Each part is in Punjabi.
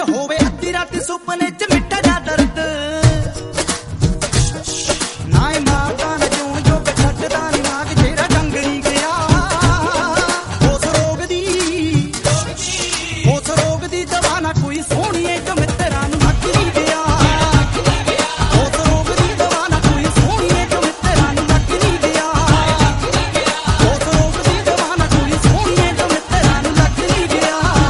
ਹੋਵੇ ਅੱਧੀ ਰਾਤੀ ਸੁਪਨੇ ਚ ਮਿੱਠਾ ਜਾ ਦਰਦ ਨਾ ਏ ਮਾਰਦਾ ਨਾ ਜੂਣ ਜੋ ਛੱਡਦਾ ਨੀ ਨਾਗ ਤੇਰਾ ਜੰਗ ਨਹੀਂ ਗਿਆ ਉਸ ਰੋਗ ਦੀ ਦਵਾ ਨਾ ਕੋਈ ਸੋਹਣੀਏ ਜੋ ਮਿੱਤਰਾਂ ਨੂੰ ਲੱਗ ਨਹੀਂ ਗਿਆ ਉਸ ਰੋਗ ਦੀ ਦਵਾ ਨਾ ਕੋਈ ਸੋਹਣੀਏ ਜੋ ਮਿੱਤਰਾਂ ਨੂੰ ਲੱਗ ਨਹੀਂ ਗਿਆ ਉਸ ਰੋਗ ਦੀ ਦਵਾ ਨਾ ਕੋਈ ਸੋਹਣੀਏ ਜੋ ਮਿੱਤਰਾਂ ਨੂੰ ਲੱਗ ਨਹੀਂ ਗਿਆ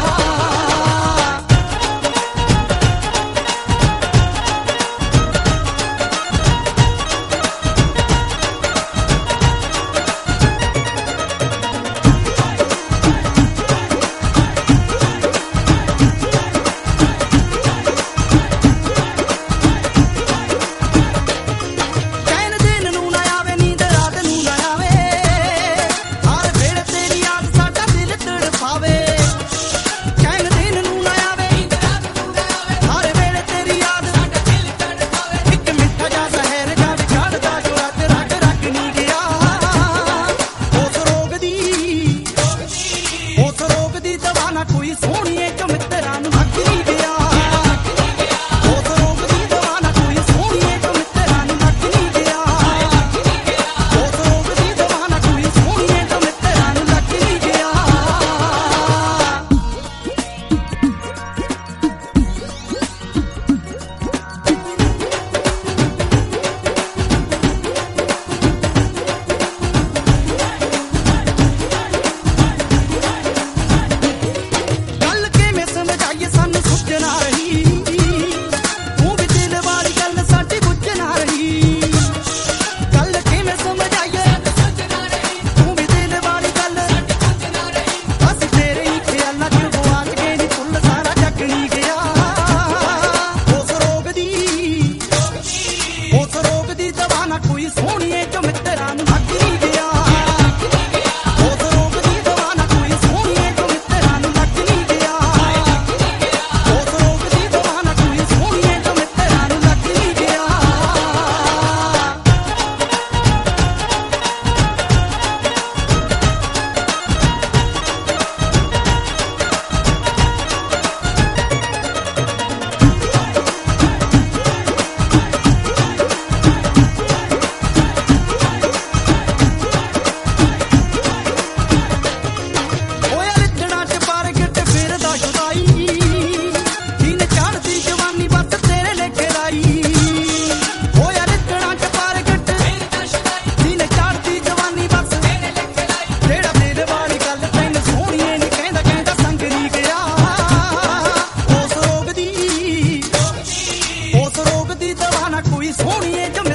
ਕੋਈ ਸੋਹਣੀਏ ਜੋ ਮਿੱਤਰਾਂ ਨੂੰ ਲੱਗ ਨਹੀਂ ਗਿਆ ਉਸ ਰੋਗ ਦੀ ਦਵਾ ਨਾ ਕੋਈ ਸੋਹਣੀਏ ਜੋ ਮਿੱਤਰਾਂ ਨੂੰ ਲੱਗ ਨਹੀਂ ਗਿਆ ਉਸ ਰੋਗ ਦੀ ਦਵਾ ਨਾ ਕੋਈ ਸੋਹਣੀਏ ਜੋ ਮਿੱਤਰਾਂ ਨੂੰ ਲੱਗ ਨਹੀਂ ਗਿਆ ਸਾਨੂੰ ਸੁੱਝਣਾ ਰਹੀ ਤੂੰ ਵੀ ਦਿਲ ਵਾਲੀ ਗੱਲ ਸਾਡੀ ਬੁੱਝਣਾ ਰਹੀ ਗੱਲ ਕਿਵੇਂ ਸਮਝਾਈਏ ਤੂੰ ਵੀ ਦਿਲ ਵਾਲੀ ਗੱਲ ਸਾਡੀ ਬੁੱਝਣਾ ਰਹੀ ਅਸੀਂ ਤੇਰੇ ਹੀ ਖਿਆਲਾਂ 'ਚ ਗੁਆਚ ਗਏ ਨੀ ਫੁੱਲ ਸਾਰਾ ਜੱਗ ਨਹੀਂ ਗਿਆ ਉਸ ਰੋਗ ਦੀ ਦਵਾ ਨਾ ਕੋਈ ਸੋਹਣੀਏ ਜੋ ਮਿੱਤਰਾਂ ਨੂੰ ਲੱਗ ਨਹੀਂ ਗਿਆ ਕੋਈ ਸੋਹਣੀਏ ਜੋ